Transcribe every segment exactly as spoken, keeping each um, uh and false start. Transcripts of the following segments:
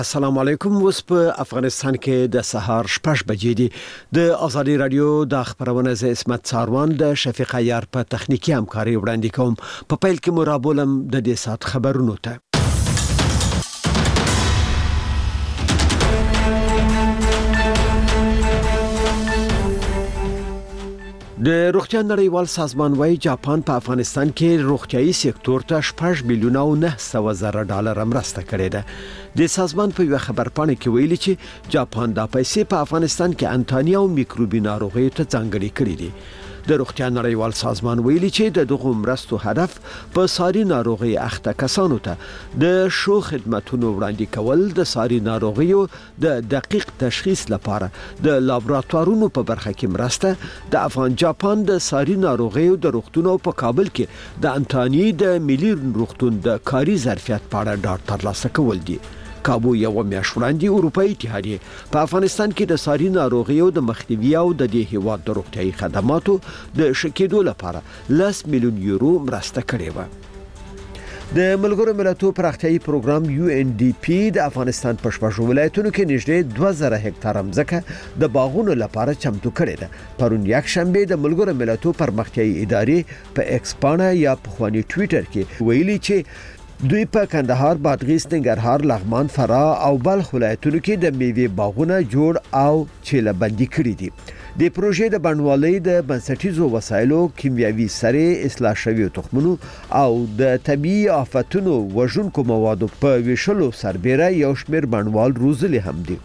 السلام علیکم. اوس په افغانستان کې د سهار شپږ بجې دي. د ازادي رادیو د خبرونه ز اسمت ساروان د شفیق عیار په تخنیکی همکاري وړاندې کوم. په پیل کې مرابولم د دې سات خبرونو ته. د روغتیا نړیوال سازمان وايي جاپان په افغانستان کې روغتيایي سکتور ته شپږ میلیونه او نه سوه زره ډالر مرسته کړې ده. د سازمان په یو خبرپاڼه کې ویلي چې جاپان د پیسې په افغانستان کې انټانیا او میکروبي ناروغیو ته ځانګړي کړې دي. د روغتیا نړیوال سازمان ویلي چې د دغه مرستو هدف په ساري ناروغي اخته کسانو ته د شو خدماتونو وړاندې کول، د ساري ناروغیو د دقیق تشخیص لپاره د لابراتوارونو په برخه کې مرسته، د افغان جاپان د ساري ناروغیو د روغتونو په کابل کې د انټانی د ملي روغتون د کاري ظرفیت په اړه ډاټ ترلاسه کول دي. کابو یو میاشت وړاندې اروپאי اتحادیه په افغانستان کې د ساري ناروغیو د مخنیوي او د دې هیواد د روغتیايي خدماتو د شکېدو لپاره لس میلیون یورو مرسته کړې و. د ملګرو ملتونو پراختیايي پروګرام یو ان ډي پی د افغانستان په شپږ ولایتونو کې نږدې دوه زره هکتار ځمکه د باغونو لپاره چمتو کړې ده. پرون یک شنبه د ملګرو ملتونو پرمختیايي ادارې په ایکس پاڼه یا په خواني ټوئیټر کې ویلي چې دوی په کندهار، بادغیس، ننګرهار، لغمان، فراه او بلخ ولایتونو کې د میوې باغونه جوړ او چیله بندي کړي دي. د پروژې د بڼوالۍ د بنسټیزو وسایلو، کیمیاوي سرې، اصلاح شویو تخمونو او د طبيعي آفتونو وژونکو موادو په ویشلو سربېره یو شمېر بڼوال روزلي هم دي.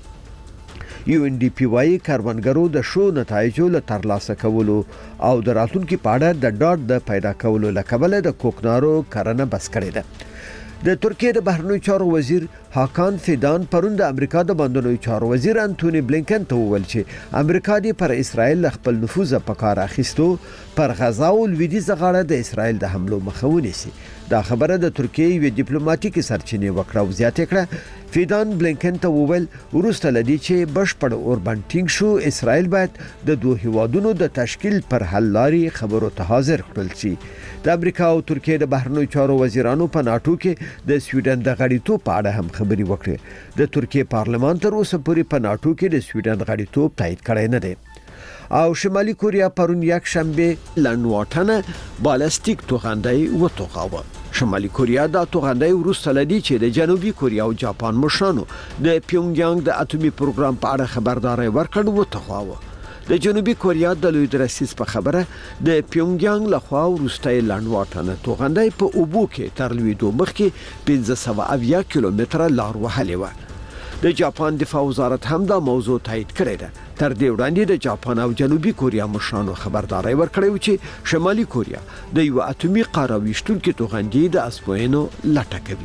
یو ان ډي پی وايي کاروانګرو د شو نتایجو له ترلاسه کولو او د راتلونکو په اړه د ډاټ د پیدا کولو لکبل د کوکنارو کرنه بس کړې ده. د ترکیه د بهرنیو چارو وزیر هاکان فیدان پرون د امریکا د بندرونو چارو وزیر انټونی بلینکن ته وویل چې امریکا د پر اسرائیل خپل نفوذ په کار اخیستو پر غزا او لویدیځ غاړه د اسرائیل د حملو مخه ونیسي. دا خبره د ترکیه یو ډیپلوماټیک سرچینې وکړه او زیاته کړه. فیدان بلینکن ته وویل ورسته لدی چې بشپړ اوربان ټینګ شو، اسرائیل باید د دوه هیوادونو د تشکیل پر حل لارې خبرو ته حاضر کړل شي. د امریکا او ترکیه د بهرنیو چارو وزیرانو په ناتو کې د سویډن د غړیتوب په اړه هم خبري وکړې. د ترکیه پارلمان تر اوسه پورې په ناتو کې د سویډن غړیتوب تایید کړی نه دی. او شمالي کوریا پرون یک شنبه لنواټنه بالستیک توغندۍ وټوغاوه. شمالي کوریا د توغندۍ وروسته لدی چې د جنوبي کوریا او جاپان مشرانو د پیونګیانګ د اټومي پروګرام په اړه خبرداري ورکړه وټوغاوه. د جنوبي کوریا د لوی درسیس په خبره د پیونګیانګ لخوا وروسته لنواټنه توغندۍ په اوبو کې تر لویدو مخکې پنځه سوه اویا کیلومتره لار وهلې و. د جاپان دفاع وزارت هم دا موضوع تایید کړی ده. تر دې وړاندې د جاپان او جنوبي کوریا مشرانو خبرداري ورکړې و چې شمالي کوریا د یو اټومي قاره ویشتونکو توغندۍ د اسپوینو لټه کوي.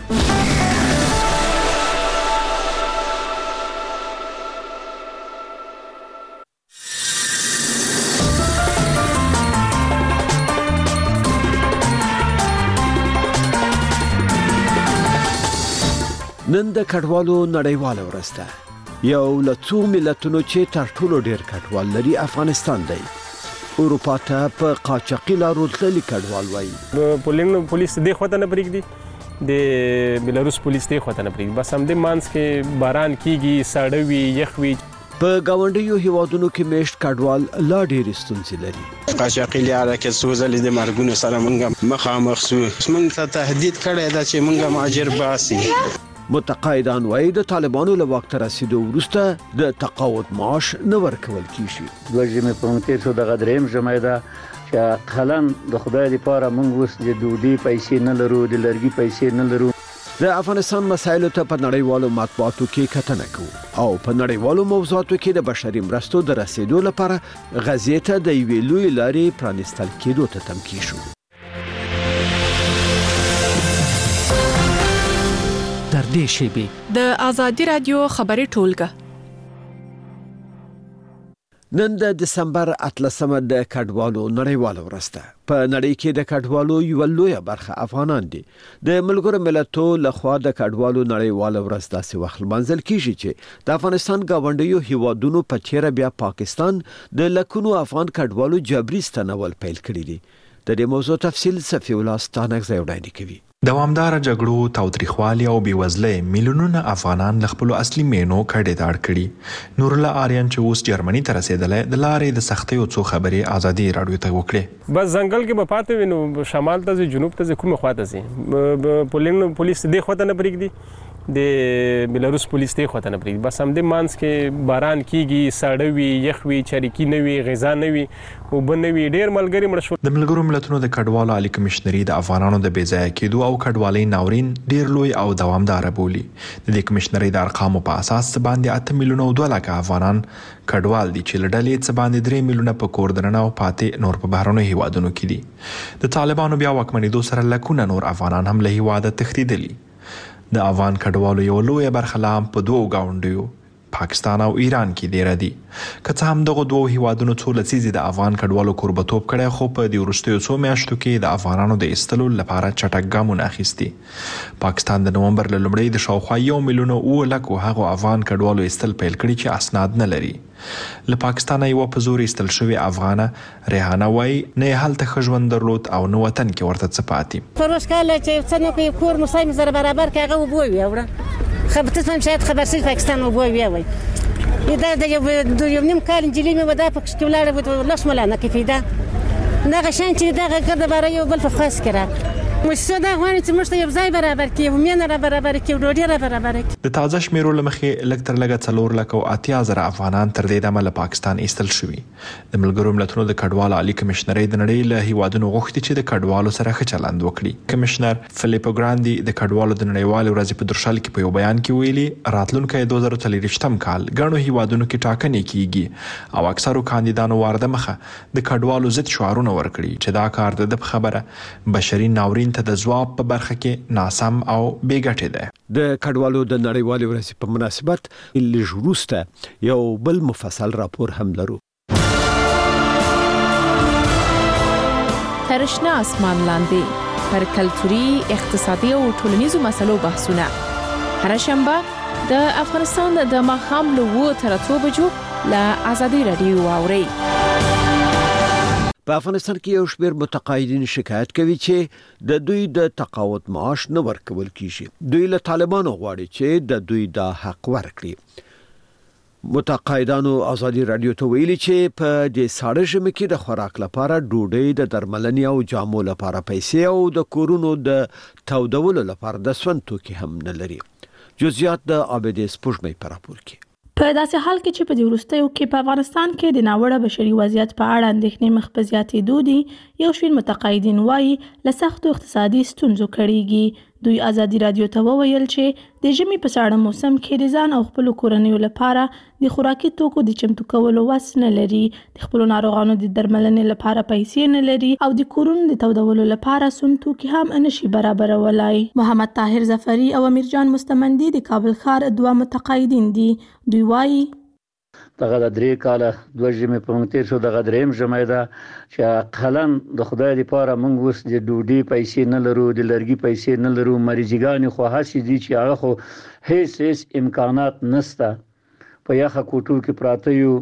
نن د کډوالو نړیواله ورځ ده. یو له څو ملتونو چې تر ټولو ډیر کډوال لري افغانستان دی. اروپا ته په قاچاقي لارو تللي کډوال وایي. پولینګ پولیس دې خواته نه پرېږدي، د بلاروس پولیس دې خواته نه پرېږدي. بس همدې منځ کې باران کیږي، ساړه وي، یخ وي. په گاونډیو هیوادونو کې میشت کډوال لا ډیر ستونزې لري. قاچاقي لاره کې سوزل د مرګونو سره مونږ مخامخ سو. مونږ ته تهدید کړی دا چې مونږ مهاجر باسي. متقاعدان وايي د طالبانو له واک ته رسیدو وروسته د تقاعد معاش نه ورکول کیږي. دوی مې په مونږ ته د غدریم جمعه ده چې خلن د خدای لپاره مونږ اوس د دوی پیسې نه لرو، د لرګي پیسې نه لرو. د افغانستان مسایلو ته په نړیوالو مطبوعاتو کې کتنه کوو او په نړیوالو موضوعاتو کې د بشري مرستو د رسیدو لپاره غزې ته د یوې لوی لارې پرانستل کېدو ته تمکی شو. در دې شیبې د ازادي رادیو خبري ټولګه. نن د دسمبر اتلسمه د کډوالو نړیواله ورځ ده. په نړۍ کې د کډوالو یو لوی برخه افغانان دي. د ملګرو ملتونو لخوا د کډوالو نړیواله ورځ داسې وخت منځل کیږي چې د افغانستان گاونډیو هیوادونو په تیر بیا پاکستان د لکونو افغان کډوالو جبري ستنول پیل کړی دي. د دې موضوع تفصیل صفی الله ستانک زیوډای کوي. دوامدار جګړو، تاوتریخوالي او بېوزلۍ میلیونونه افغانان له خپلو اصلي مینو کډې ته اړ کړي. نورالله آریان چې اوس جرمني ته رسېدلی، د لارې د سختیو څو خبرې ازادي راډیو ته وکړې. بس ځنګل کې به پاتې وي، نو شمال ته ځي، جنوب ته ځي، کومې خوا ته ځي. پولیس دې خوا ته نه پرېږدي، د بلاروس پولیس دې خوا ته نه پرېږدي. بس همدې منځ کې باران کېږي، ساړه وي، یخ وي، چاریکي نه وي، غذا نه وي، اوبه نه وي، ډېر ملګري مړه شول. د ملګرو ملتونو د کډوالو عالي کمشنري د افغانانو د بې ځایه کېدو او کډوالۍ ناورین ډېر لوی او دوامداره بولي. د دې کمشنري د ارقامو په اساس څه باندې اته میلیونه او دوه لکه افغانان کډوال دي، چې له ډلې څه باندې درې میلیونه په کور دننه او پاتې نور په بهرنیو هیوادونو کې دي. د طالبانو بیا واکمنېدو سره لکونه نور افغانان هم له هیواده تښتېدلي. د افغان کډوالو یو لویه برخه لا هم په دوو ګاونډیو پاکستان او ایران کې دیره دي. که څه هم دغو دوو هیوادونو څو لسیزې د افغان کډوالو کوربه‌توب کړی، خو په دې وروستیو څو میاشتو کې د افغانانو د ایستلو لپاره چټک ګامونه اخیستي. پاکستان د نومبر له لومړۍ د شاوخوا یو میلیون او اوه لکو هغو افغان کډوالو ایستل پیل کړي چې اسناد نه لري. له پاکستانه یوه په زور ایستل شوې افغانه ریحانه وایي نه یې هلته ښه ژوند درلود او نه وطن کې ورته څه پاتې. پر اوس کال چې څه نه کوي، کور مو سایم زره برابر کې هغه اوبه وي اوړه خبر ته شاید خبر سي پاکستان اوبه وي وي دا د یو نیم کال انجلي مې ودا په کې ولاړه و لاس ملانه کې فیدا نه غشان چې دا کړه برای یو بل په خاص کړه. مشته دا غواړي چې موږ ته یو ځای برابر کړي، ومنه را برابر کړي، ډوډۍ را برابر کړي. د تازه شمیرو له مخې لږ تر لږه څلور لکه او اتیا زره افغانان تر دې دمه له پاکستان ایستل شوي. د ملګرو ملتونو د کډوالو عالي کمشنري د نړۍ له هیوادونو غوښتي چې د کډوالو سره ښه چلند وکړي. کمشنر فلیپو ګراندي د کډوالو د نړیوالې ورځې په درشل کې په یو بیان کې ویلي، راتلونکی دوه زره څلوېښتم کال ګڼو هیوادونو کې ټاکنې کیږي او اکثرو کاندیدانو وارده مخه د کډوالو ضد شعارونه ورکړي چې دا کار د ده خبره بشري ناورین ته د ځواب په برخه کې ناسم او بې ګټې ده. د کډوالو د نړیوالې ورځې په مناسبت لږ وروسته یو بل مفصل راپور هم لرو. تر شنه اسمان لاندې پر کلتوري، اقتصادي او ټولنیزو مسلو بحثونه هر شنبه د افغانستان د ماښام له اوه تر اتو بجو له ازادي راډیو واورئ. په افغانستان کې یو شمېر متقاعدین شکایت کوي چې د دوی د تقاعد معاش نه ورکول کیږي. دوی له طالبانو غواړي چې د دوی د حق ورکړي. متقاعدانو ازادي راډیو ته ویلي چې په دې ساړه ژمي کې د خوراک لپاره ډوډۍ، د درملنې او جامو لپاره پیسې او د کورونو د تودولو لپاره د سون توکي هم نه لري. جزئیات د عابد سپوږمۍ په راپور کې. په داسې حال کې چې په دې وروستیو کې په افغانستان کې د ناوړه بشري وضعیت په اړه اندېښنې مخ په زیاتېدو دي، یو شمېر متقاعدین وایي له سختو اقتصادي ستونزو کړېږي. دوی ازادي راډیو ته وویل چې د ژمي په ساړه موسم کې د ځان او خپلو کورنیو لپاره د خوراکي توکو د چمتو کولو وس نه لري، د خپلو ناروغانو د درملنې لپاره پیسې نه لري او د کورونو د تودولو لپاره سون توکي هم نشي برابرولای. محمد طاهر ظفري او امیر جان مستمندي د کابل ښار دوه متقاعدین دي. دوی وایي دغه د درې کاله دوه ژمې په موږ تېر شو، دغه درېیم ژمی ده چې اقلن د خدای لپاره موږ اوس د ډوډۍ پیسې نه لرو، د لرګي پیسې نه لرو، مریضګانې خو هسې دي چې هغه خو هیڅ هیڅ امکانات نشته. په یخه کوټو کې پراته یو،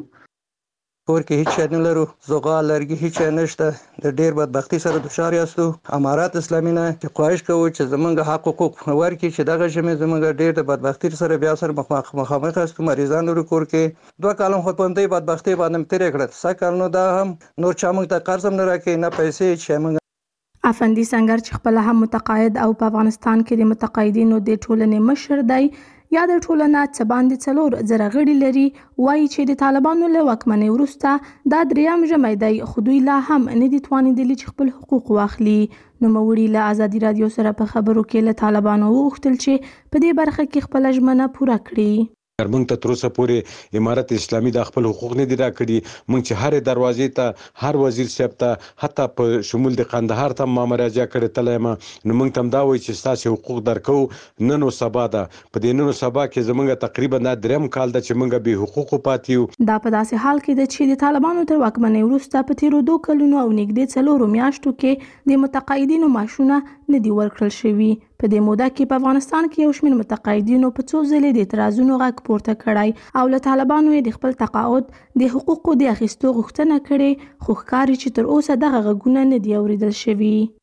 کور کې هیڅ شی نه لرو، زغال لرګي هیڅ شی نشته. د ډېر بدبختي سره دچار یاستو. امارات اسلامي نه چې خواهش کوو چې زمونږ حق حقوق ورکړي، چې دغه ژمي زمونږ ډېر د بدبختي سره بیا سره مخامخ یاستو. مریضان لرو کور کې. دوه کاله خو په همدې بدبختي باندې مې تېرې کړل. سږ کال نو دا هم نور چا موږ ته قرض هم نه راکوي، نه پیسې هیڅ شی. موږ افندي سنگر چې خپله هم متقاعد او په افغانستان کې د متقاعدینو د ټولنې مشر دی، یا د ټولنه څه باندې څلور زره غړي لري، وایي چې د طالبانو له واکمنۍ وروسته دا درېیم ژمی دی، خو دوی لا هم نه دي توانېدلي چې خپل حقوق واخلي. نوموړي له ازادي راډیو سره په خبرو کې له طالبانو وغوښتل چې په دې برخه کې خپله ژمنه پوره کړي. موږ ته تر اوسه پورې امارت اسلامي د خپل حقوق نه دي راکړي. موږ چې هر دروازې ته، هر وزیر صاحب ته، حتی په شمول د قندهار ته ما مراجعه کړې تللی یم، نو موږ ته هم دا وایي چې ستاسې حقوق درکوو. نن و سبا ده، په دې نن و سبا کې زموږ تقریبا دا درېیم کال ده چې موږ بې حقوقو پاتې یو. دا په داسې حال کې ده چې د طالبانو تر واکمنۍ وروسته په تېرو دوه کلونو او نږدې څلورو میاشتو کې د متقاعدینو معاشونه نه دي ورکړل شوي. په دې موده کې په افغانستان کې یو شمېر متقاعدینو په څو ځلې د اعتراضونو غږ پورته کړی او له طالبانو یې د خپل تقاعد د حقوقو د اخیستو غوښتنه کړې، خو ښکاري چې تر اوسه دغه غږونه نه دي اورېدل شوي.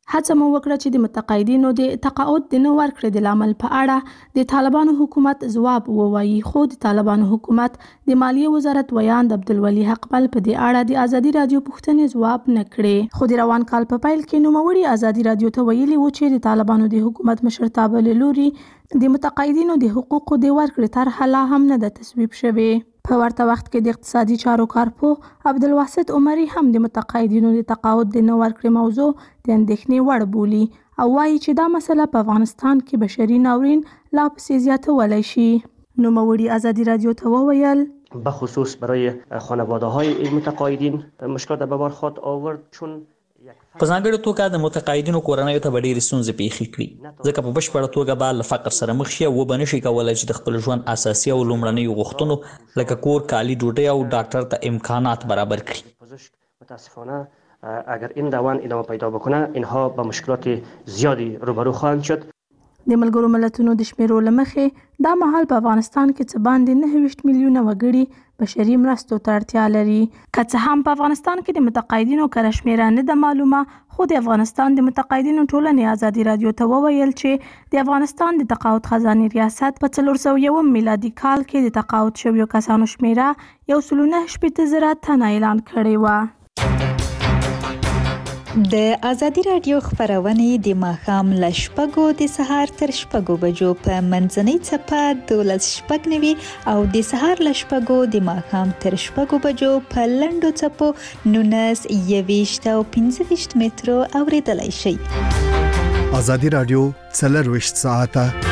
هڅه مو وکړه چې د متقاعدینو د تقاعد د نه ورکړې د لامل په اړه د طالبانو حکومت ځواب ووایي، خو د طالبانو حکومت د مالیې وزارت ویاند عبدالولي حقمل په دې اړه د ازادي رادیو پوښتنې ځواب نه کړې. خو د روان کال په پیل کې نوموړي ازادي رادیو ته ویلي و چې د طالبانو د حکومت مشرتابه له لوري د متقاعدینو د حقوقو د ورکړې طرحه لا هم نه ده تصویب شوې. په ورته وخت کې د اقتصادي چارو کارپوه عبدالواسط عمري هم د متقاعدینو د تقاعد د نه ورکړې موضوع د اندېښنې وړ بولي او وایي چې دا مسله په افغانستان کې بشري ناورین لا پسې زیاتولی شي. نوموړي ازادي رادیو ته وویل بخصوص برای خانواده های این متقاعدین مشکلات به بار خواهد آورد، چون په ځانګړې توګه د متقاعدینو کورنیو ته به ډېرې ستونزې پیښې کړي، ځکه په بشپړه توګه به له فقر سره مخ شي او وبه نشي کولی چې د خپل ژوند اساسي او لومړنیو غوښتنو لکه کور، کالي، ډوډۍ او ډاکټر ته امکانات برابر کړي. متاسفانه اگر این روند ادامه پیدا بکنه اینها با مشکلات زیادی روبرو خواهند شد. د ملګرو ملتونو د شمیرو له مخې دا مهال په افغانستان کې څه باندې نهه ویشت میلیونه وګړي بشري مرستو ته اړتیا لري. که څه هم په افغانستان کې د متقاعدینو کره شمیره نه ده معلومه، خو د افغانستان د متقاعدینو ټولنې ازادي رادیو ته وویل چې د افغانستان د تقاعد خزانې ریاست په څلور سوه یو میلادي کال کې د تقاعد شویو کسانو شمیره یو سل و نهه شپېته زره تنه اعلان کړې وه. د ازادي رادیو خبرونه د ماښام له شپږو د سهار تر شپږو بجو په منځنۍ څپه دولس شپږ نوي او د سهار له شپږو د ماښام تر شپږو بجو په لنډو څپو نولس یویشت او پنځه ویشت مترو اوریدلای شئ. ازادي رادیو څلرویشت ساعته.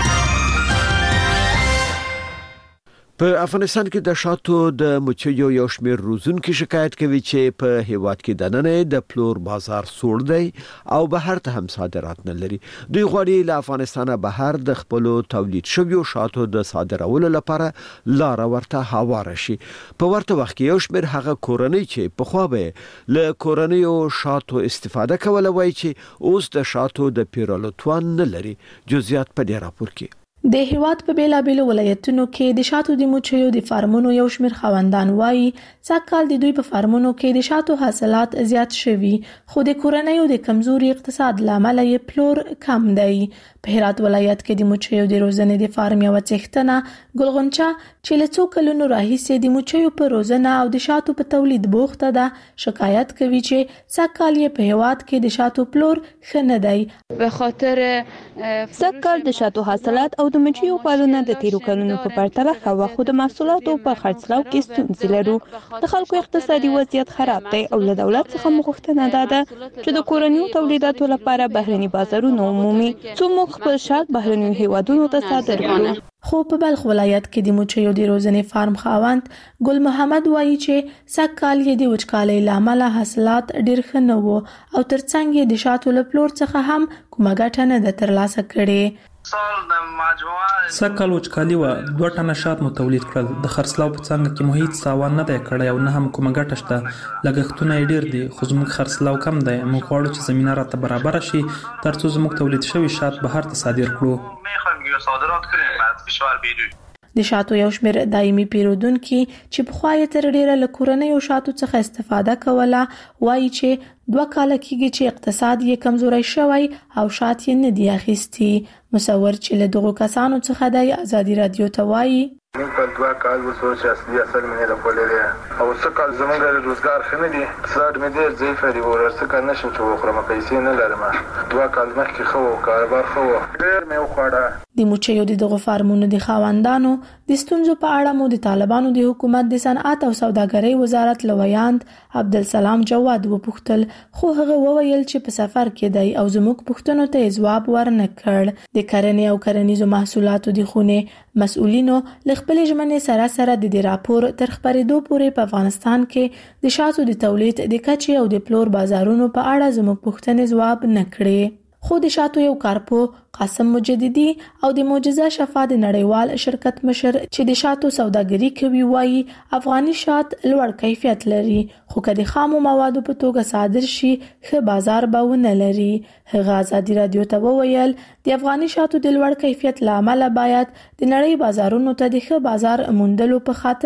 په افغانستان کې د شاتو د مچیو یو شمېر روزونکي شکایت کوي چې په هیواد کې دننه د پلور بازار سوړ دی او بهر ته هم صادرات نه لري. دوی غواړي له افغانستانه بهر د خپل تولید شویو شاتو د صادرولو لپاره لار ورته هواره شي. په ورته وخت کې یو شمېر هغه کورنۍ چې په خو به له کورنیو شاتو استفاده کوله وایي چې اوس د شاتو د پیرلو توان نه لري. جزئیات په دې راپور کې. د هیواد په بیلابیلو ولایتونو کې د شاتو د مچیو د فارمونو یو شمېر خاوندان وایي سږکال د دوی په فارمونو کې د شاتو حاصلات زیات شوي، خو د کورنیو د کمزوري اقتصاد له امله یې پلور کم دی. په هرات ولایت کې د مچیو د روزنې د فارم یو څښتنه ګلغونچا چې له څو کلونو راهیسې د مچیو په روزنه او د شاتو په تولید بوخته ده، شکایت کوي چې سږکال یې په هیواد کې د شاتو پلور ښه نه دی. به خاطر سږکال د شاتو حاصلات او د مچیو پالونه د تیرو کلونو په پرتله ښه وه، خو د محصولاتو په خرڅلاو کې ستونزې لرو. د خلکو اقتصادي وضعیت خراب دی او له دولت څخه مو غوښتنه ده چې د کورنیو تولیداتو لپاره بهرني بازارونه عمومي څو موږ خپل شات بهرنیو هیوادونو ته صادر کړو. خو په بلخ ولایت کې د مچیو د روزنې فارم خاوند ګل محمد وایي چې سږکال یې د وچکالۍ له امله حاصلات ډېر ښه نه وو او ترڅنګ یې د شاتو له پلور څخه هم کومه ګټه نه ده ترلاسه کړې. سږکال وچکالي وه، دوه ټنه شات مو تولید کړل. د خرڅلاو په څانګه کې مو هیڅ تاوان نه دی کړی او نه هم کومه ګټه شته. لګښتونه یې ډېر دي، خو زموږ خرڅلاو کم دی. موږ غواړو چې زمینه راته برابره شي ترڅو زموږ تولید شوي شات بهر ته صادر کړو. د شاتو یو شمېر دایمي پیرودونکي چې پخوا یې تر ډېره له کورنیو شاتو څخه استفاده کوله وایي چې دوه کاله کېږي چې اقتصاد یې کمزوری شوی او شات یې نه دي اخیستي. مصور چې له دغو کسانو څخه دی ازادي رادیو ته وایي موږ په دوه کال وسو چې اصلي اصل مې د خپلې او څه کال زمونږ د روزګار خنه دي اقتصاد مې ډېر ضعیف دی او څه کار نشم چې وخورم، پیسې نه لرم. دوه کال مخکې خو کاروبار خو ډېر مې وخوړه. د مچیو د دغو فارمونو د خاوندانو د ستونزو په اړه مو د طالبانو د حکومت د صنعت او سوداګرۍ وزارت له ویاند عبدالسلام جواد وپوښتل، خو هغه وویل چې په سفر کې دی او زموږ پوښتنو ته ځواب ورنه کړ. د کرنې او کرنیزو محصولاتو د خونې مسؤلینو له خپلې ژمنې سره سره د دې راپور تر خپرېدو پورې په افغانستان کې د شاتو د تولید د کچې او د پلور بازارونو په اړه زموږ پوښتنې ځواب نه کړې. خو د شاتو یو کارپو قاسم مجددي او د معجزه شفا د نړیوال شرکت مشر چې د شاتو سوداګري کوي وایي افغاني شات لوړ کیفیت لري، خو که د خامو موادو په توګه صادر شي ښه بازار به ونه لري. هغه ازادي رادیو ته وویل د افغاني شاتو د لوړ کیفیت له امله باید د نړۍ بازارونو ته د ښه بازار موندلو په خاطر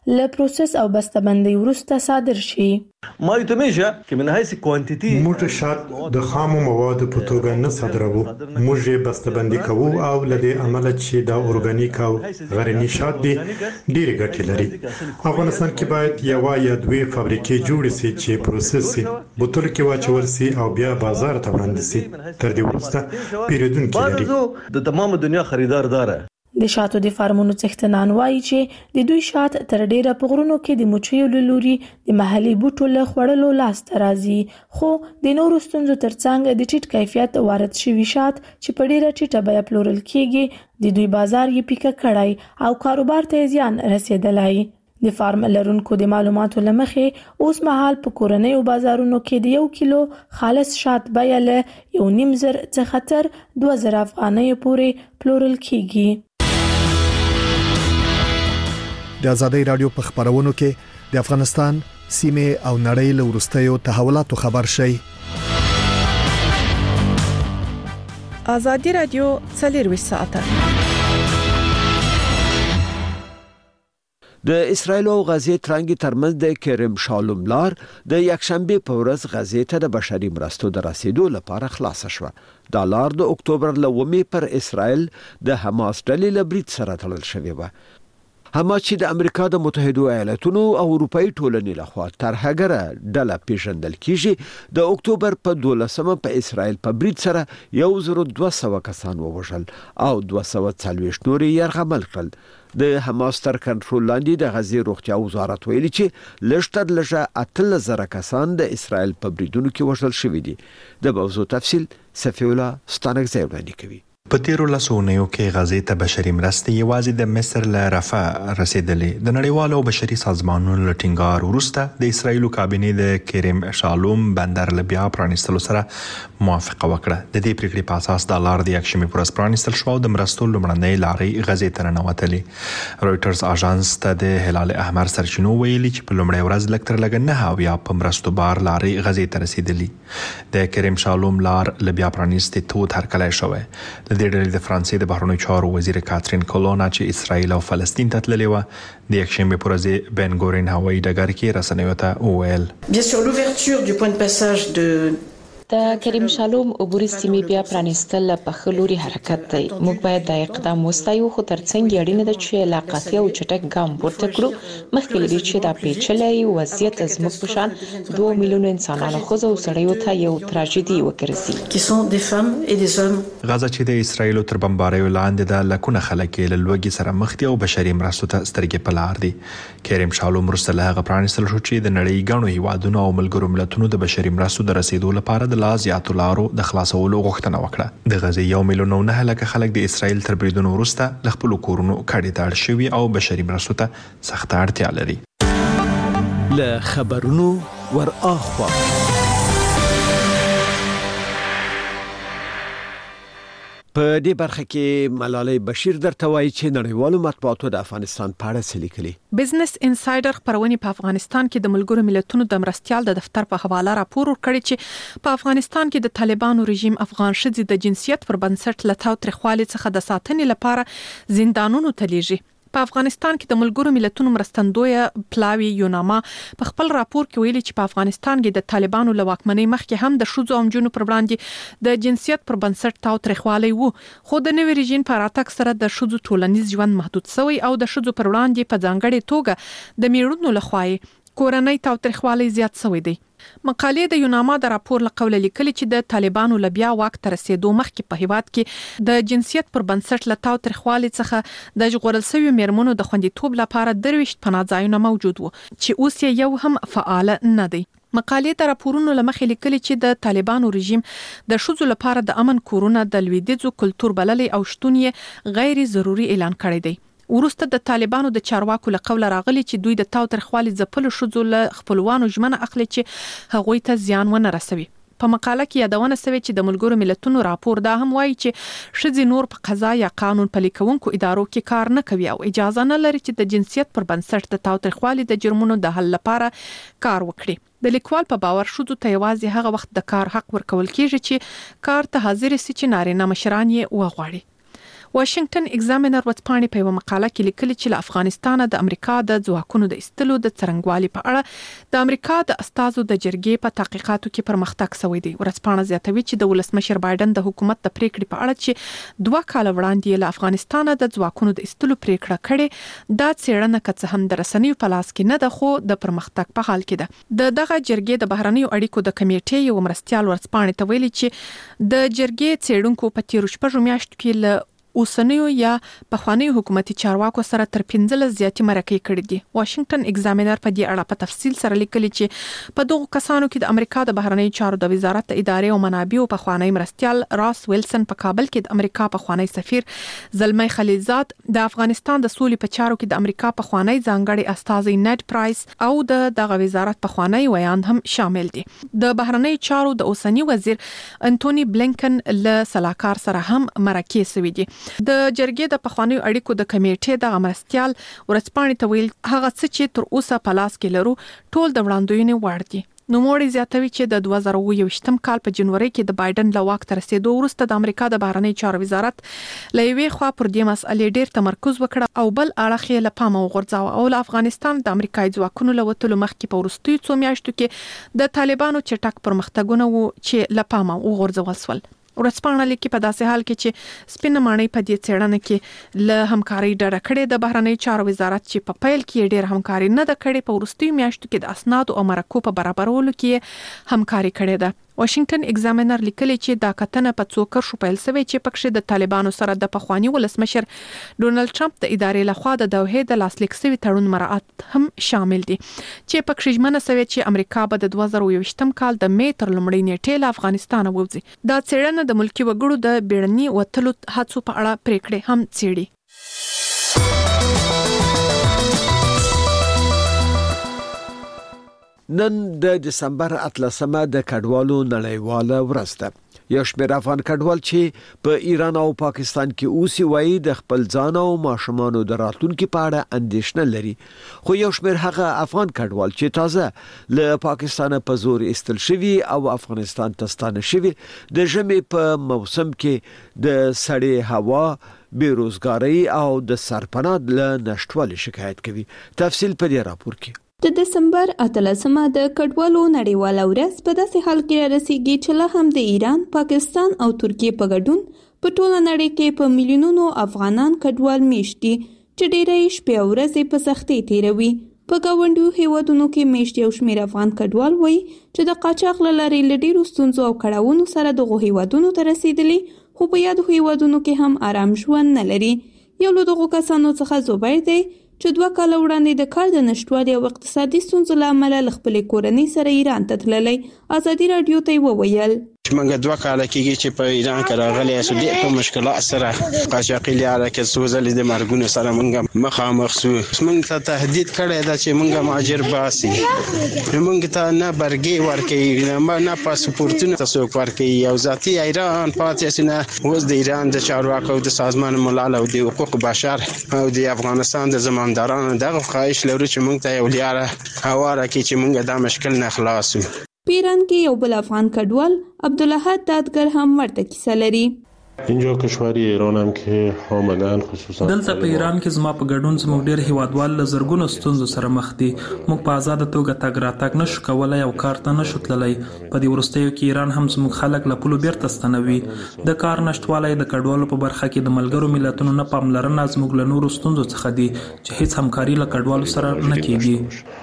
له پروسس او بسته‌بندۍ وروسته صادر شي. ما یتمیشه که من حیث کوانتیتی موږ شات د خامو موادو په توګه نه صادروو، موږ یې بسته‌بندي کوو او له دې امله چې دا اورګانیک او غرني شات دي ډېرې ګټې لري. افغانستان کې باید یوه یا دوې فابریکې جوړې سي چې پروسس سي، بوتل کې واچول سي او بیا بازار ته وړاندې سي. تر دې وروسته پیرودونکي لري. د تمام دنیا خریدار داره. د شاتو د فارمونو څښتنان وایي چې د دوی شات تر ډیره په غرونو کې د مچیو له لوري د محلي بوټو له خوړلو لاسته راځي، خو د نورو ستونزو ترڅنګ د ټیټ کیفیت وارد شوي شات چې په ډیره ټیټه بیه پلورل کیږي د دوی بازار یې پیکه کړی او کاروبار ته زیان رسیدلی. د فارم لرونکو د معلوماتو له مخې اوس مهال په کورنیو بازارونو کې د یو کیلو خالص شات بیه له یو نیم زر څخه تر دوه زره افغانیو پورې پلورل کیږي. د ازادۍ رادیو په خبرونو کې د افغانستان سیمه او نړۍ له وروستیو تحولاتو خبر شي. ازادۍ رادیو څلور ساعته د اسرایل او غزې ترانګي ترمنځ د کریم شالوم لار د یکشنبه په ورځ غزې ته د بشري مرستو د رسیدو لپاره خلاص شوه. دا لار د اکتوبر لومې پر اسرایل د حماس ډلې له برید سره تړل شوې و. حماس چې د امریکا د متحده ایالاتونو او اروپאי ټولنې لخوا ترهګره ډله پیژندل کیږي، د اکتوبر په دولسمه په اسرایل په برید سره یو زر دوه سوه کسان ووژل او دوه سوه څلوېښت نور یې یرغمل کړل. د حماس تر کنټرول لاندې د غزې روغتیا وزارت ویلي چې لږ تر لږه اتلس زره کسان د اسرایل په بریدونو کې وژل شوي دي. د موضوع تفصیل صفی الله ستانکزی وړاندې کوي. په تیرو لسونیو کې غزې ته بشري مرستې یوازې د مصر له رفح رسیدلې. د نړیوالو بشري سازمانونو له ټینګار وروسته د اسرایلو کابینې د کریم شالوم بندر له بیا پرانیستلو سره موافقه وکړه. د دې پریکړې په اساس د لار د یکشنبې په ورځ پرانیستل شو او د مرستو لومړنۍ لارې غزې ته ننوتلې. رویټرز اژانس ته د هلال احمر سرچینو ویلي چې په لومړۍ ورځ لږ تر لږه نه اویا په مرستو بار لارې غزې ته رسیدلې. د کریم شالوم لار له بیا پرانیستې تود هرکلی شوی. د دې ډلې د فرانسې د بهرنیو چارو وزیر کاترین کولونا چې اسرائیل او فلسطین ته تللې وه د یکشنبې په ورځ بن ګورین هوایي ډګر کې رسنیو ته وویل Bien sûr, l'ouverture du point de passage de د کریم شالوم عبوري سیمې بیا پرانیستل په خلوري حرکت دی. موږ باید دا اقدام وستایو، خو ترڅنګ اړینه ده چې لاقاتي او چټک ګام پورته کړو مخکې لري چې دا پیچلې وضعیت زموږ په شان دوه میلیونه انسانانو خو او سړیو ته یو تراژیدي وکړسي. غزه چې د اسرایل تر بمباریو لاندې د لکونه خلک له لوګي سره مخ دي او بشري مرستو ته سترګې په لار دي. کریم شالوم وروسته له هغه پرانیستل شو چې د نړۍ ګڼو هیوادونو او ملګرو ملتونو د بشري مرستو د رسیدو لپاره د لا زیاتو لارو د خلاصولو غوښتنه وکړه. د غزې یو میلیون او نه لکه خلک د اسرایل تر بریدونو وروسته له خپلو کورونو کډې ته اړ شوي او بشري مرستو ته سخته اړتیا لري. له خبرونو ور اخوا په دې برخه کې ملالۍ بشیر درته وایي چې نړیوالو مطبوعاتو د افغانستان په اړه څه لیکلي. بزنس انسایډر خبرونه په افغانستان کې د ملګرو ملتونو د مرستيال د دفتر په حواله راپور ورکړی چې په افغانستان کې د طالبانو رژیم افغان شذې د جنسیت پر بنسټ لټاو ترخوالي څخه د ساتنې لپاره زندانونو ته لیږي. په افغانستان کې د ملګرو ملتونو مرستندوی پلاوی یوناما په خپل راپور کې ویلي چې په افغانستان کې د طالبانو له واکمنۍ مخکې هم د شذو او جنونو پر وړاندې د جنسیت پر بنسټ تاو ترخوالی وو، خو د نوي رژیم په راتګ سره د شذو ټولنیز ژوند محدود شوی او د شذو پر وړاندې په ځانګړې توګه د میړونو لخوا کورنۍ تاو ترخوالی زیات شوی دی. مقالې د یوناما د راپور له قوله لیکلي چې د طالبانو له بیا واک ته رسیدو مخکې په هیواد کې د جنسیت پر بنسټ له تاو ترخوالي څخه د ژغورل شویو میرمنو د خوندیتوب لپاره درویشت پناه ځایونه موجود وو چې اوس یې یو هم فعال نه دی. مقالې د راپورونو له مخې لیکلي چې د طالبانو رژیم د ښځو لپاره د امن کورونه د لویدیځو کلتور بللې او شتون یې غیر ضروري اعلان کړی دی. ورسته د طالبانو د چارواکو له قوله راغلي چې دوی د تاو ترخوالي ځپلو ښځو له خپلوانو ژمنه اخلي چې هغوی ته زیان ونه رسوي. په مقاله کې یادونه شوې چې د ملګرو ملتونو راپور دا هم وایي چې ښځې نور په قضا یا قانون پلي کوونکو ادارو کې کار نه کوي او اجازه نه لري چې د جنسیت پر بنسټ د تاو ترخوالي د جرمونو د حل لپاره کار وکړي. د لیکوال په باور ښځو ته یوازې هغه وخت د کار حق ورکول کیږي چې کار ته حاضر سي چې نارینه مشران یې وغواړي. واشنگټن ایگزامینر ورځپاڼې په یو مقاله کې لیکلي چې له افغانستان د امریکا د ځواکونو د ایستلو د څرنګوالي په اړه د امریکا د استازو د جرګې په تحقیقاتو کې پرمختګ شوی دی. ورځپاڼه زیاتوي چې د ولسمشر بایدن د حکومت د پریکړې په اړه چې دوه کال وړاندې له افغانستان د ځواکونو د ایستلو پریکړه کړې دا څېړنه که هم د رسنیو په لاس کې نه ده خو د پرمختګ په حال کې ده. د دغه جرګې د بهرنیو اړیکو د کمیټې یو مرستيال ورځپاڼې ته ویلي چې د جرګې څېړونکو په تیرو شپږو میاشتو کې له اوسنیو یا پخوانیو حکومتي چارواکو سره تر پنځلس زیاتې مرکې کړې دي. واشنگټن ایگزامینر په دې اړه په تفصیل سره لیکلي چې په دغو کسانو کې د امریکا د بهرنیو چارو د وزارت ادارې او منابعو پخوانی مرستيال راس ویلسن په کابل کې د امریکا پخوانی سفیر زلمی خلیلزاد، د افغانستان د سولې په چارو کې د امریکا پخوانی ځانګړي استازی نیډ پرایس او د دغه وزارت پخوانی ویان هم شامل دي. د بهرنیو چارو د اوسنی وزیر انټونی بلینکن له سلاکار سره هم مرکې شوې دي. د جرګې د پخوانیو اړیکو د کمیټې د مرستيال ورځپاڼې ته ویل هغه څه چې تر اوسه په لاس کې لرو ټول د وړاندوینې وړ دي. نوموړی زیاتوي چې د دوه زره اووه یویشتم کال په جنوري کې د بایدن له واک ته رسیدو وروسته د امریکا د بهرنیو چارو وزارت له یوې خوا پر دې مسئلې ډېر تمرکز وکړ او بل اړخ یې له پامه وغورځاوه او له افغانستان د امریکایي ځواکونو له وتلو مخکې په وروستیو څو میاشتو کې د طالبانو چټک پرمختګونه وو چې له پامه وغورځول شول. ورځپاڼه لیکي په داسې حال کې چې سپینه ماڼۍ په دې څېړنه کې له همکاري ډډه کړې د بهرنیو چارو وزارت چې په پیل کې ډېر همکاري نه ده کړې په وروستیو میاشتو کې د اسنادو او مرکو په برابرولو کې همکاري کړې ده. واشنگټن ایگزامینر لیکلي چې دا کتنه په څو کرښو پیل شوې چې پکې د طالبانو سره د پخوانی ولسمشر ډونالد ټرمپ د ادارې لخوا د دوحې د لاسلیک شوی تړون مراعات هم شامل دي چې پکې ژمنه شوې چې امریکا به د دوه زره اووه یویشتم کال د می تر لومړۍ نیټې له افغانستان ووځي. دا څېړنه د ملکی وګړو د بیړني وتلو هڅو په اړه پریکړې هم څېړي. نن د دسمبر اتلسمه د کډوالو نړیواله ورځ ده. یو شمېر افغان کډوال چې په ایران او پاکستان کې اوسي وایي د خپل ځان او ماشومانو د راتلونکو په اړه اندېښنه لري. خو یو شمېر هغه افغان کډوال چې تازه له پاکستان په زور ایستل شوي او افغانستان ته ستانه شوي د ژمي په موسم کې د سړې هوا، بیروزګاری او د سرپناه له نشټوالي شکایت کوي. تفصیل په دې راپور کې. د دسمبر اتلسمه د کډوالو نړیواله ورځ په داسې حال کې رارسیږي چې لا هم د ایران، پاکستان او ترکیې په ګډون په ټوله نړۍ کې په میلیونونو افغانان کډوال میشت دي چې ډېری شپې او ورځې په سختۍ تیروي. په ګاونډیو هیوادونو کې میشت یو شمېر افغان کډوال وایي چې د قاچاق له لارې له ډېرو ستونزو او کړاوونو سره دغو هیوادونو ته رسیدلي خو په یادو هیوادونو کې هم آرام ژوند نه لري. یو له دغو کسانو څخه زبیر دی چې دوه کال وړاندې د کار د نشټوالي او اقتصادي ستونزو له امله له خپلې کورنۍ سره ایران ته تللی. ازادي راډیو ته وویل موږ دوه کال کېږي چې په ایران کې راغلي اسو د په مشکلات سره قاچاقي لاره کې سوزلې د مرګونو سره موږ مخامخ سو. موږ ته تهدید کړی دا چې موږ مهاجر باسي. موږ ته نه برګي ورکې نه نه پاسپورتونه تاسو ورکې او ذاتي ایران پاتې نه اوس د ایران د چارواکو د سازمان ملل او د حقوق بشر او د افغانستان د زمامدارانو دغه خواهش لرو چې موږ ته یو لاره هواره کې چې موږ دا مشکل نه خلاصو. په ایران کې یو بل افغان کډوال عبدالله دادگر هم ورته کیسه لري. اینجا کشوری ایران هم که آمدن خصوصا دلته په ایران کې زما په ګډون زموږ ډېر هیوادوال له زرګونو ستونزو سره مخ دي. موږ په آزاده توګه تګ راتګ نشو کولای او کار ته نشو تللی. په دې وروستیو کې ایران هم زموږ خلک له پولو بیرته ستنوي. د کار نشټوالی د کډوالو په برخه کې د ملګرو ملتونو نه پاملرنه زموږ له نورو ستونزو څخه دي چې هیڅ همکاري له کډوالو سره نه کیږي.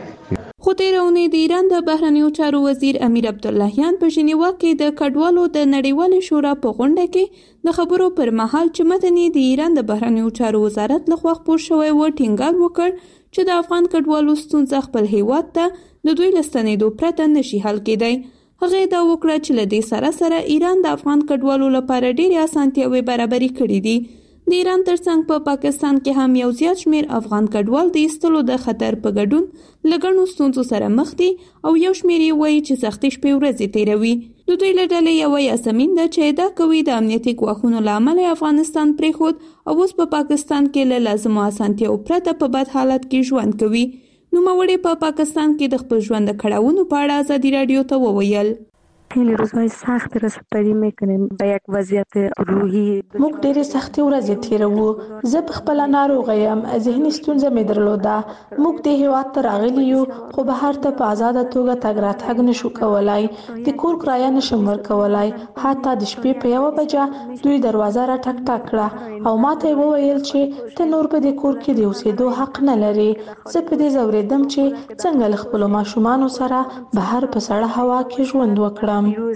خو تېره اونۍ د ایران د بهرنیو چارو وزیر امیر عبداللهیان په ژنیوا کې د کډوالو د نړیوالې شورا په غونډه کې د خبرو پر مهال چې متن د ایران د بهرنیو چارو وزارت لخوا خپور شوی و ټینګار وکړ چې د افغان کډوالو ستونزه خپل هیواد ته د دوی له ستنېدو پرته نشي حل کېدی. هغې دا وکړه چې له دې سره سره ایران د افغان کډوالو لپاره ډېرې اسانتیاوې برابرې کړې دي. د ایران ترڅنګ په پاکستان کې هم یو زیات شمېر افغان کډوال د ایستلو د خطر په ګډون له ګڼو ستونزو سره مخ دي او یو شمېر یې وایي چې سختې شپې ورځې تیروي. د دوی له ډلې یوه یاسمین ده چې ادعا کوي د امنیتي ګواښونو له امله افغانستان پرېښود او اوس په پاکستان کې له لازمو اسانتیاوو پرته په بد حالت کې ژوند کوي. نوموړې په پاکستان کې د خپل ژوند د کړاوونو په اړه ازادي راډیو ته وویل. خیلی روزهای سخت رسیدگی میکنیم به یک وضعیت روحی. موږ ډېرې سختې ورځې تیروو. زه په خپله ناروغه یم، ذهني ستونزه مې درلوده. موږ دې هېواد ته راغلي یو خو بهر ته په ازاده توګه تګ راتګ نشو کولای. د کور کرایه نشم ورکولای. حتی د شپې په یوه بجه دوی دروازه را ټک ټک کړه او ما ته یې وویل چې ته نور په دې کور کې د اوسېدو حق نه لرې. زه په دې ځورېدم چې څنګه له خپلو ماشومانو سره بهر په سړه هوا کې ژوند وکړم.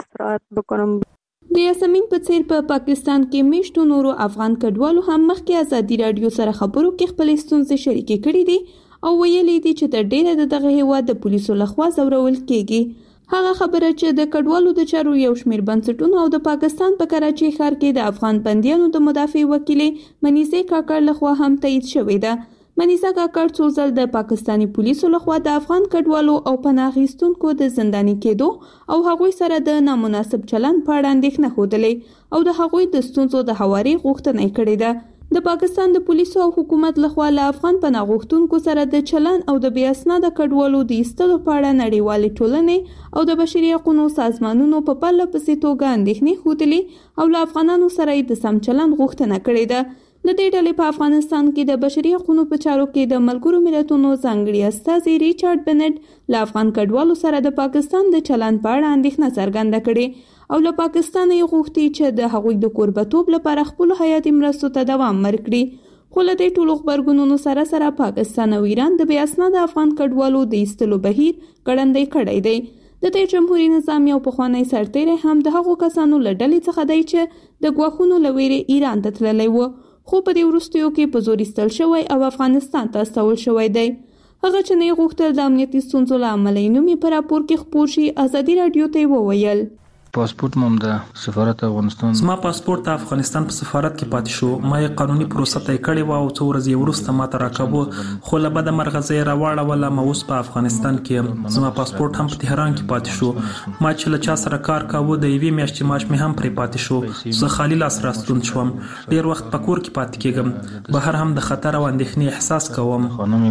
د یاسمین په څیر په پاکستان کې میشتو نورو افغان کډوالو هم مخکې ازادي رادیو سره خبرو کې خپل ستونزې شریکې کړې دي او ویلي دي چې تر ډیره د دغه هیواد د پولیسو لخوا ځورول کیږي. هغه خبره چې د کډوالو د چارو یو شمېر بنسټونو او د پاکستان په کراچۍ ښار کې د افغان بندیانو د مدافع وکیلې منیزه کاکړ لخوا هم تایید شوې ده. منیزه کاکړ څو ځل د پاکستاني پولیسو لخوا د افغان کډوالو او پناه اخیستونکو د زنداني کېدو او هغوی سره د نامناسب چلند په اړه اندېښنه ښودلې او د هغوی د ستونزو د هواري غوښتنه یې کړې ده. د پاکستان د پولیسو او حکومت لخوا له افغان پناه غوښتونکو سره د چلند او د بې اسناده کډوالو د ایستلو په اړه نړیوالې ټولنې او د بشري حقوقو سازمانونو په پرله پسې توګه اندېښنې ښودلې او له افغانانو سره یې د سم چلند غوښتنه کړې ده. د دې ډلې په افغانستان کې د بشري حقوقو په چارو کې د ملګرو ملتونو ځانګړي استازي ریچارډ بنټ له افغان کډوالو سره د پاکستان د چلند په اړه اندېښنه څرګنده کړې او له پاکستان یې غوښتي چې د هغوی د کوربتوب لپاره خپل حیاتي مرستو ته دوام ورکړي. خو له دې ټولو غبرګونونو سره سره پاکستان او ایران د بې اسناده افغان کډوالو د ایستلو بهیر ګړندی کړی دی. د دې جمهوریت نظام یو پخوانی سرتیری هم د هغو کسانو له ډلې څخه دی چې د ګواښونو له ویرې ایران ته تللی و خو په دې وروستیو کې په زور ایستل شوی او افغانستان ته استول شوی دی. هغه چې نه غوښتل د امنیتي ستونزو له امله یې نوم یې په راپور کې خپور شي ازادي رادیو ته وویل. پاسپورت مم د سفارت افغانستان زما پاسپورت د افغانستان په سفارت کې پاتې شو. ما یې قانوني پروسه طی کړې وه او څو ورځې وروسته ما ته راکاوه خو له بده مرغه زه یې راواړوله. ما اوس په افغانستان کې یم. زما پاسپورت هم په تهران کې پاتې شو. ما چې له چا سره کار کاوه د یوې میاشتې معاش مې هم پرې پاتې شو. زه خالي لاس راستون شوم. ډېر وخت په کور کې پاتې کېږم. بهر هم د خطر او اندېښنې احساس کوم.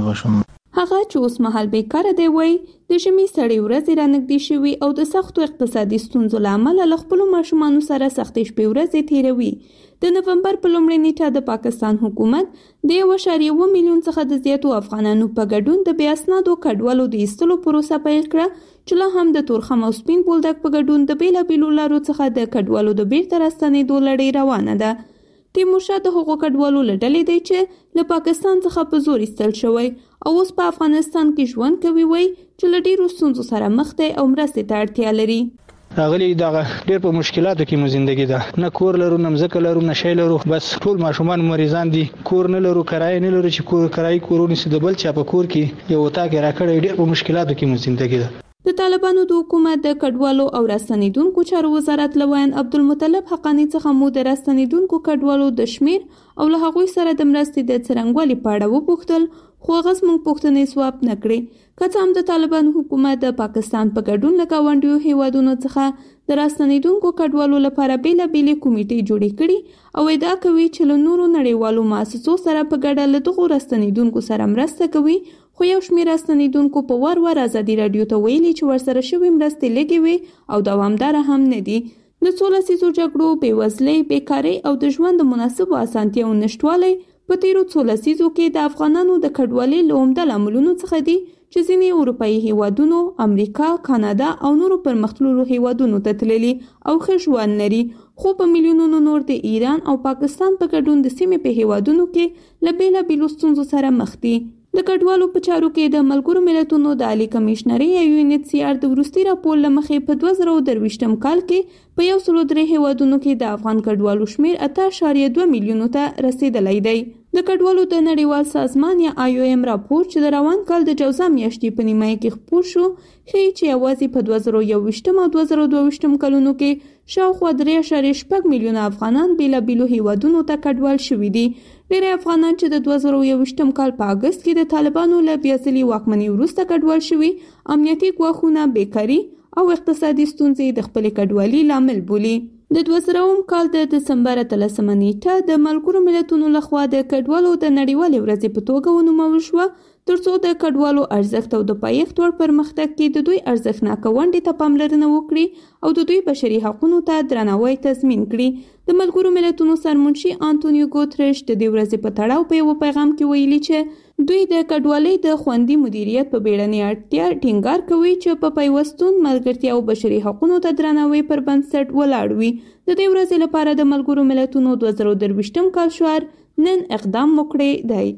هغه چې اوس مهال بیکاره دی وای د ژمي سړې ورځې رانږدې شوي او د سختو اقتصادي ستونزو له امله له خپلو ماشومانو سره سختې شپې ورځې تیروي. د نومبر په لومړۍ نیټه د پاکستان حکومت د یو اعشاریه اووه میلیون څخه د زیاتو افغانانو په ګډون د بې اسنادو کډوالو د ایستلو پروسه پیل کړه چې لا هم د تورخم او سپین بولدک په ګډون د بېلابېلو لارو څخه د کډوالو د بیرته راستنېدو لړۍ روانه ده. تیمورشاه د هغو کډوالو له ډلې دی چې له پاکستان څخه په زور ایستل شوی او اوس په افغانستان کې ژوند کوي وای چې له ډېرو ستونزو سره مخ دی او مرستې ته اړتیا لري. اغلی دا ډېر په مشکلاتو کې مو ژوندۍ ده. نه کور لرو نه مځکه لرو نه شی لرو. بس ټول ماشومان مریضان دي. کور نه لرو کرایه نه لرو چې کور کرایي کورونه سي د بل چا په کور کې یو وتاکه راکړی. ډېر په مشکلاتو کې مو ژوندۍ ده. د طالبانو د حکومت د کډوالو او راستنیدونکو چارو وزارت لوین عبدالمطلب حقانی څخه مو د راستنیدونکو کډوالو د شمیر او له هغوی سره د مرستې د څرنګوالي په اړه وپوښتل خو هغه زموږ پوښتنې ځواب نه کړې. که څه هم د طالبانو حکومت د پاکستان په ګډون له ګاونډیو هیوادونو څخه د راستنیدونکو کډوالو لپاره بېلابېلې کمیټې جوړې کړي او ادعا کوي چې له نورو نړیوالو مؤسسو سره په ګډه له دغو راستنیدونکو سره مرسته کوي خو یو شمېر راستنیدونکو په وار وار ازادي رادیو ته ویلي چې ورسره شوې مرستې لږې وې او دوامداره هم نه دي. د څو لسیزو جګړو، بېوزلۍ، بیکارۍ او د ژوند د مناسبو اسانتیاوو نشتوالی په تیرو څو لسیزو کې د افغانانو د کډوالۍ له عمده لاملونو څخه دي چې ځینې اروپایي هیوادونو، امریکا، کاناډا او نورو پرمختللو هیوادونو ته تللي او ښه ژوند لري خو په میلیونونو نور د ایران او پاکستان په ګډون د سیمې په هیوادونو کې له بېلابېلو ستونزو سره مخ دي. د کډوالو په چارو کې د ملګرو ملتونو د عالی کمشنري یا یو ان ایچ سی آر د وروستي راپور له مخې په دوه زره درویشتم کال کې په یو سلو درې هیوادونو کې د افغان کډوالو شمیر اته اعشاریه دوه میلیونو ته رسیدلی دی. د کډوالو د نړیوال سازمان یا آی او ایم راپور چې د روان کال د جوزا میاشتې په نیمایي کې خپور شو ښیي چې یوازې په دوه زره یوویشتم او دوه زره دوه ویشتم کلونو کې شاوخوا درې اعشاریه شپږ میلیونه افغانان بېلابېلو هیوادونو ته کډوال شوي دي. ډېری افغانان چې د دوه زره یوویشتم کال په اګست کې د طالبانو له بیا ځلي واکمنۍ وروسته کډوال شوي امنیتي ګواښونه، بیکاري او اقتصادي ستونزې د خپلې کډوالۍ لامل بولي. د دوه زره اووم کال د دسمبر اتلسمه نیټه د ملګرو ملتونو لخوا د کډوالو د نړیوالې ورځې په توګه ونومول شوه ترڅو د کډوالو ارزښت او د پایښت وړ پرمختګ کې د دوی ارزښتناکه ونډې ته پاملرنه وکړي او د دوی بشري حقوقو ته درناوی تضمین کړي. د ملګرو ملتونو سرمنشي انټونیو ګوتریش د دې ورځې په تړاو په یو پیغام کې ویلي چې دوی د کډوالۍ د خوندي مدیریت په بیړنۍ اړتیا ټینګار کوي چې په پیوستون ملګرتیا او بشري حقوقو ته درناوی پر بنسټ ولاړ وي. د دې ورځې لپاره د ملګرو ملتونو دوه زره درویشتم کال شعار نن اقدام وکړئ دی.